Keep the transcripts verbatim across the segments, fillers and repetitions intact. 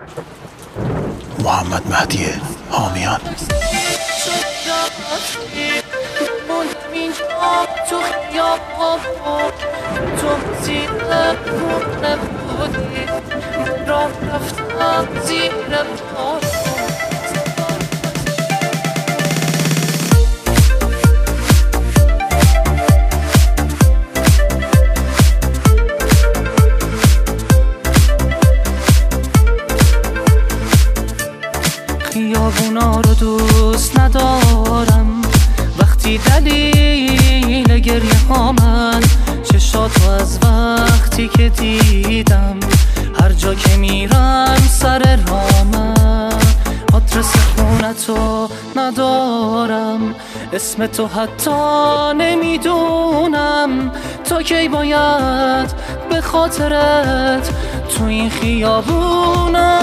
محمد مهدی حامیان. تو خیابون تو زیر خونه بودی، راه رفتم زیر بار. خیابونا رو دوست ندارم، وقتی دلیل گریه ها من چشاتو از وقتی که دیدم، هر جا که میرم سر رامم. آدرس خونتو ندارم، اسم تو حتی نمیدونم، تا کی باید به خاطرت تو این خیابونا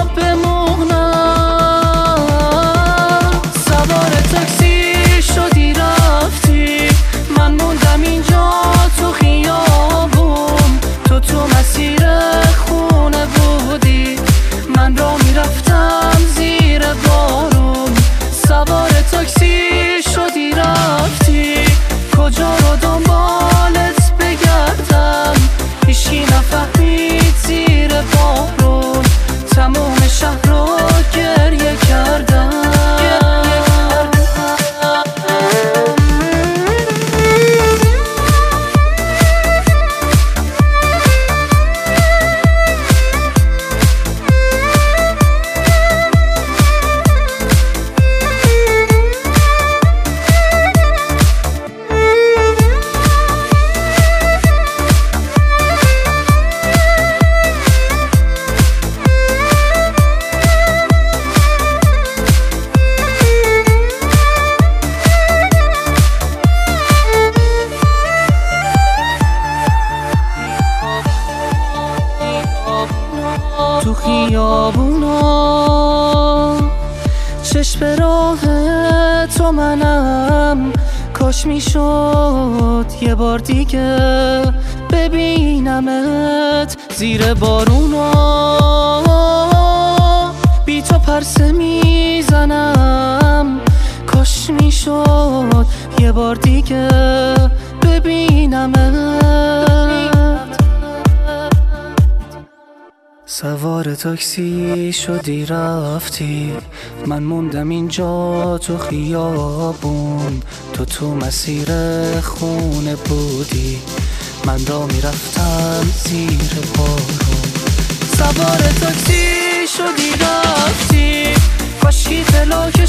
بمونم. سوار تاکسی شدی رفتی، من موندم اینجا تو خیابون، تو تو مسیر خونه بودی، من را میرفتم زیر بارون. سوار تاکسی شدی رفتی، کجا رو دنبالت بگردم، هیچکی نفهمید زیر بارون، تموم شهر رو گریه کردم. تو خیابونا چشم به راه تو منم، کاش میشد یه بار دیگه ببینمت زیر بارونا. بی تو پرسه میزنم، کاش میشد یه بار دیگه ببینمت. سوار تاکسی شدی رفتی، من موندم اینجا تو خیابون، تو تو مسیر خونه بودی، من را میرفتم زیر بارون. سوار تاکسی شدی رفتی، کاشکی دلو